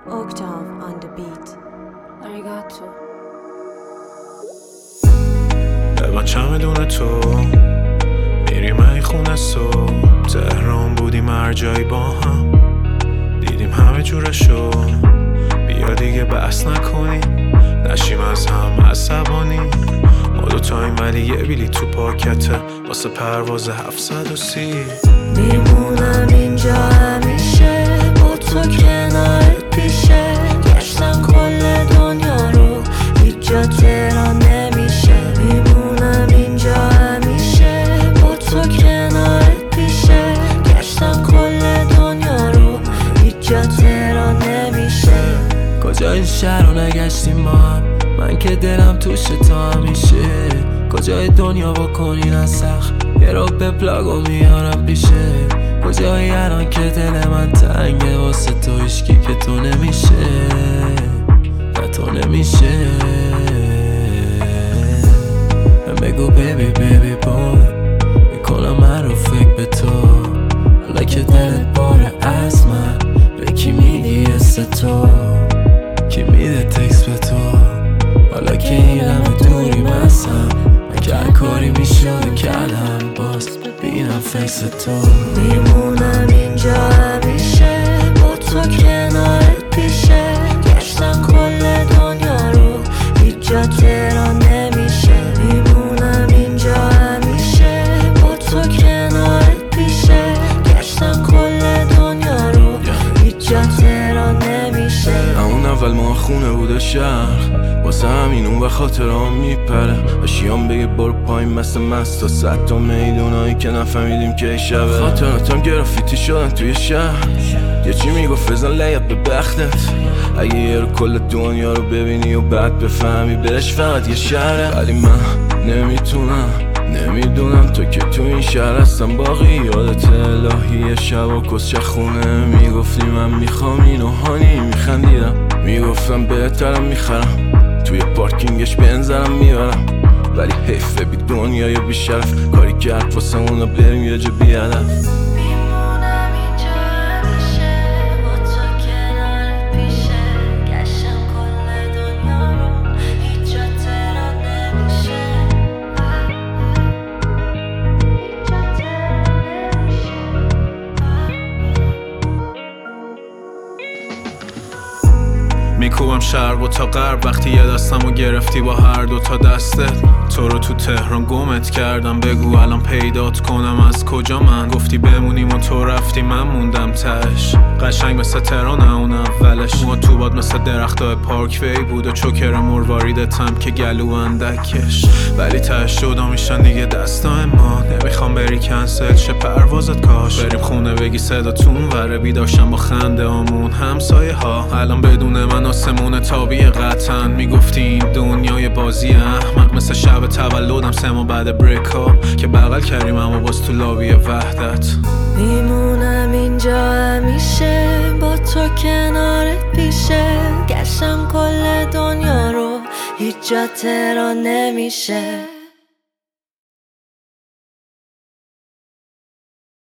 Octave on the beat. Arigato. ببن چمدون تو میریم ای خونه صبح. تهران بودیم هر جایی با هم، دیدیم همه جورشو. بیا دیگه بحث نکنیم، نشیم از هم عصبانی. ما دوتاییم ولی یه بلیط تو پاکته واسه پرواز 730. میمونم اینجا همیشه با تو کنارت پیشه. گشتم کل دنیا رو هیچ جا تهران نمیشه. میمونم اینجا همیشه با تو کنارت پیشه. گشتم کل دنیا رو هیچ جا تهران نمیشه. کجا این شهر رو نگشتیم ما هم، من که دلم توش تا همیشه. کجای دنیا بکنین از سخت یه رو به پلاگو میارم پیشه. کجایی الان که دل من تنگه واسه تو هیچکی که تو نمیشه. نه تو نمیشه. من بگو بیبی بیبی بوی، میکنم من رو فکر به تو. حالا که دلت باره از من، به کی میگی است تو؟ کی میده تکس به تو؟ حالا که این همه دوری مسم، من که هر کاری میشد کردم باز ببینم فکس تو. میمونم اینجا همیشه با تو کنارت پیشه. گشتم کل دنیا رو هیچ جا تهران نمیشه. میمونم اینجا همیشه با تو کنارت پیشه. گشتم کل دنیا رو هیچ جا تهران نمیشه. اون اول ما خونه بوده شهر، واسه همین اون و خاطرام میپره. اشیام بگه برو پایین مثل مستا، 100 تا میدونایی که نفهمیدیم که شبه. خاطراتم گرافیتی شدن توی شهر، یه چی میگفت بزن لیت به بختت. اگه یه رو کل دنیا رو ببینی و بعد بفهمی برش فقط یه شهره. ولی من نمیدونم تو که تو این شهر هستم باقی یادت الهی. شب و کسچه خونه میگفتی من میخوام اینو هانی. میخندیدم میگفتم بهترم میخرم، توی پارکینگش بنزرم میارم. ولی حیف بی دنیای بی شرف، کاری کرد واسه اونا بریم یه جا بی هدف. میکوبم شرق و تا غرب وقتی یه دستمو گرفتی با هر دو تا دستت. تو رو تو تهران گمت کردم، بگو الان پیدات کنم از کجا. من گفتی بمونیم و تو رفتی من موندم تهش. قشنگ مثل تهران اون اولش، ما تو باد مثل درختای پارک وی بود و چوکر مرواریدتم که گلو اندکش. ولی تهش جدا میشن دیگه دستای ما. نمیخوام بری کنسل شه پروازت، کاش بریم خونه بگی صداتون وره. بیداشم با خنده آمون همسایه ها، الان بدون من آسمون تابی قطعا. میگفتی این دنیای بازی احمق، مثل شب تولدم 3 ماه بعد بریک ها که بغل کردیم اما باز تو لابی وحدت. میمونم اینجا همیشه با تو کنارت پیشه. گشتم کل دنیا رو هیچ جا تهران نمیشه.